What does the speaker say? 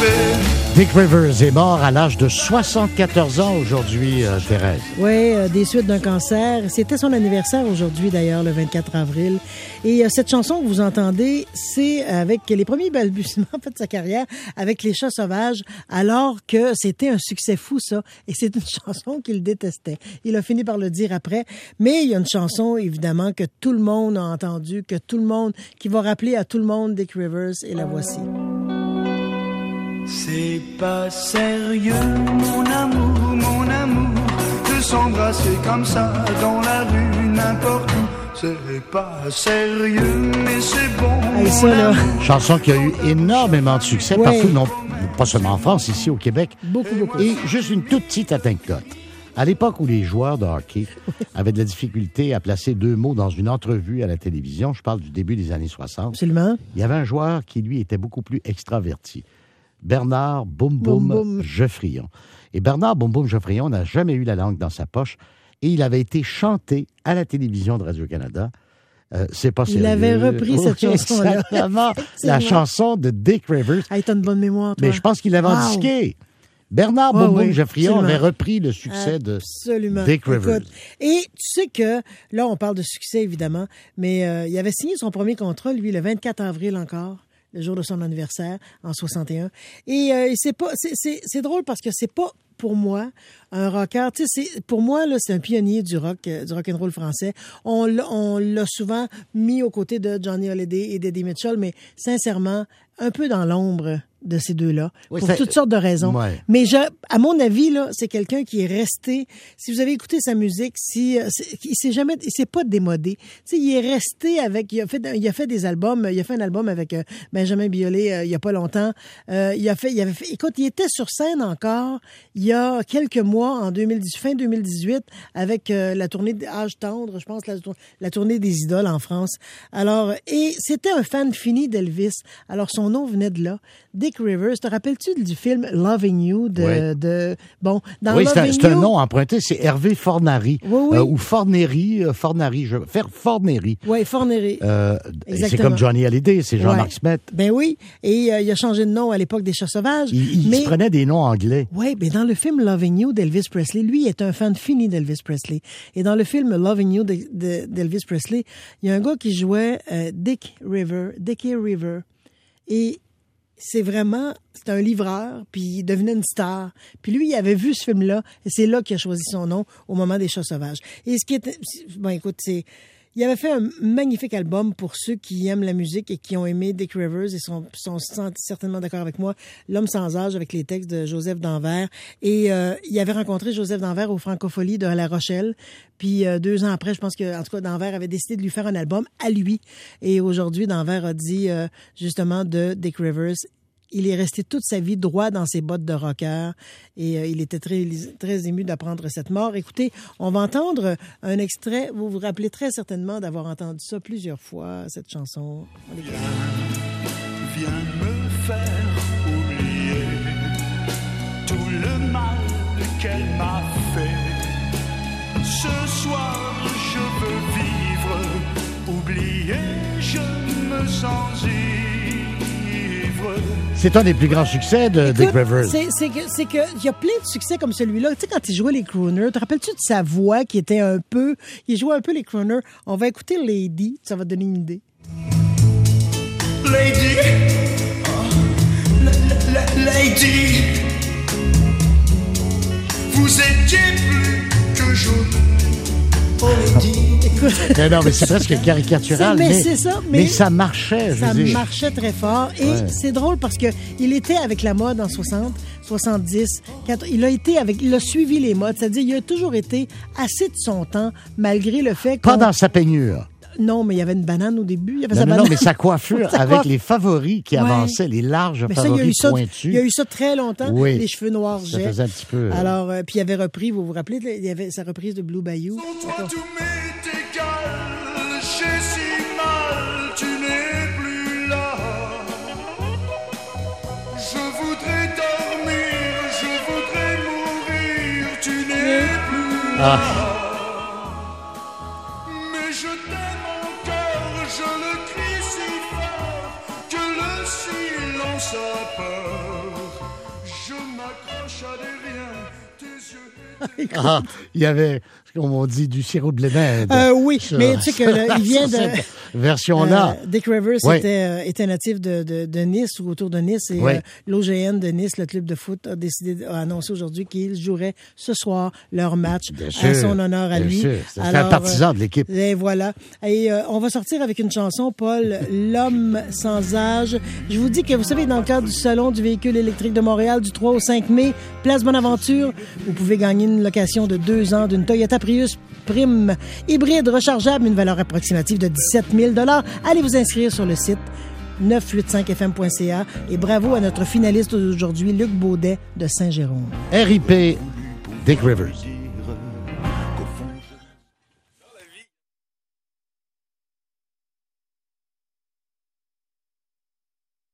Dick Rivers est mort à l'âge de 74 ans aujourd'hui, Thérèse. Oui, des suites d'un cancer. C'était son anniversaire aujourd'hui, d'ailleurs, le 24 avril. Et cette chanson que vous entendez, c'est avec les premiers balbutiements en fait, de sa carrière, avec Les Chats sauvages, alors que c'était un succès fou, ça. Et c'est une chanson qu'il détestait. Il a fini par le dire après. Mais il y a une chanson, évidemment, que tout le monde a entendue, qui va rappeler à tout le monde Dick Rivers, et la voici. C'est pas sérieux, mon amour, de s'embrasser comme ça dans la rue, n'importe où. C'est pas sérieux, mais c'est bon. Hey, ça, là. Chanson qui a eu énormément de succès partout, non, pas seulement en France, ici au Québec. Beaucoup. Et juste une toute petite anecdote. À l'époque où les joueurs de hockey avaient de la difficulté à placer deux mots dans une entrevue à la télévision, je parle du début des années 60. Absolument. Il y avait un joueur qui, lui, était beaucoup plus extraverti. Bernard Boum Boum Geoffrion. Et Bernard Boum Boum Geoffrion n'a jamais eu la langue dans sa poche et il avait été chanté à la télévision de Radio-Canada. C'est pas sérieux. Il avait repris cette chanson-là. Exactement. La chanson de Dick Rivers. Hey, t'as une bonne mémoire, toi. Mais je pense qu'il l'avait indiqué. Bernard Boum Boum Geoffrion avait repris le succès de Dick Rivers. Écoute, et tu sais que, là, on parle de succès, évidemment, mais il avait signé son premier contrat, lui, le 24 avril encore, le jour de son anniversaire, en 61. Et c'est drôle parce que c'est pas, pour moi, un rocker. Tu sais, pour moi, là, c'est un pionnier du rock and roll français. On l'a souvent mis aux côtés de Johnny Hallyday et d'Eddie Mitchell, mais sincèrement, un peu dans l'ombre de ces deux-là, pour toutes sortes de raisons. Ouais. Mais à mon avis, là, c'est quelqu'un qui est resté. Si vous avez écouté sa musique, il s'est pas démodé. Tu sais, il est resté avec. Il a fait des albums. Il a fait un album avec Benjamin Biolay il y a pas longtemps. Écoute, il était sur scène encore il y a quelques mois en fin 2018 avec la tournée d'Âge tendre, je pense la tournée des idoles en France. Alors, et c'était un fan fini d'Elvis. Alors son nom venait de là. Dick Rivers, te rappelles-tu du film Loving You c'est un nom emprunté, c'est Hervé Fornari. Oui. Ou Fornery. Oui, Fornery. C'est comme Johnny Hallyday, c'est Jean-Marc Smet. Ben oui, et il a changé de nom à l'époque des Chats sauvages. Il se prenait des noms anglais. Oui, mais dans le film Loving You d'Elvis Presley, lui est un fan fini d'Elvis Presley. Et dans le film Loving You d'Elvis Presley, il y a un gars qui jouait Dickie River. Et c'est un livreur, puis il devenait une star. Puis lui, il avait vu ce film-là, et c'est là qu'il a choisi son nom au moment des Chats sauvages. Et ce qui était... Bon, écoute, il avait fait un magnifique album pour ceux qui aiment la musique et qui ont aimé Dick Rivers et sont certainement d'accord avec moi. L'homme sans âge avec les textes de Joseph Danvers. Et il avait rencontré Joseph Danvers au Francofolie de La Rochelle. Puis 2 ans après, je pense que en tout cas Danvers avait décidé de lui faire un album à lui. Et aujourd'hui, Danvers a dit justement de Dick Rivers. Il est resté toute sa vie droit dans ses bottes de rocker et il était très, très ému d'apprendre cette mort. Écoutez, on va entendre un extrait. Vous vous rappelez très certainement d'avoir entendu ça plusieurs fois, cette chanson. Viens me faire oublier tout le mal qu'elle m'a fait. Ce soir, je veux vivre, oublier, je me sens ivre. C'est un des plus grands succès de Dick Rivers. C'est qu'il y a plein de succès comme celui-là. Tu sais, quand il jouait les crooners, te rappelles-tu de sa voix qui était un peu... Il jouait un peu les crooners. On va écouter Lady, ça va te donner une idée. Lady, Lady, vous étiez plus que je... Oh, Lady. Mais c'est presque caricatural. C'est ça. Mais ça marchait, ça marchait très fort. Et c'est drôle parce que il était avec la mode en 60, 70. Il a suivi les modes. C'est-à-dire, il a toujours été assez de son temps, malgré le fait que... Pas dans sa peignure. Non, mais il y avait une banane au début. Non, mais sa coiffure avec les favoris qui avançaient, les larges favoris pointus. Il y a eu ça très longtemps, les cheveux noirs jets. Ça faisait un petit peu... Alors, puis il avait repris, vous vous rappelez, il y avait sa reprise de Blue Bayou. Mais je t'aime encore, je le crie si fort que le silence a peur. Il y avait, comme on dit, du sirop de blé. Oui, mais tu sais qu'il vient de... Cette version-là. Dick Rivers était natif de Nice ou autour de Nice et l'OGN de Nice, le club de foot, a annoncé aujourd'hui qu'ils joueraient ce soir leur match à son honneur à lui. C'est un partisan de l'équipe. Et voilà. Et on va sortir avec une chanson, Paul, L'homme sans âge. Je vous dis que, vous savez, dans le cadre du Salon du véhicule électrique de Montréal du 3 au 5 mai, Place Bonaventure, vous pouvez gagner une location de 2 ans d'une Toyota Prius Prime hybride rechargeable, une valeur approximative de 17 000 $. Allez vous inscrire sur le site 985fm.ca et bravo à notre finaliste d'aujourd'hui, Luc Baudet de Saint-Jérôme. RIP Dick Rivers.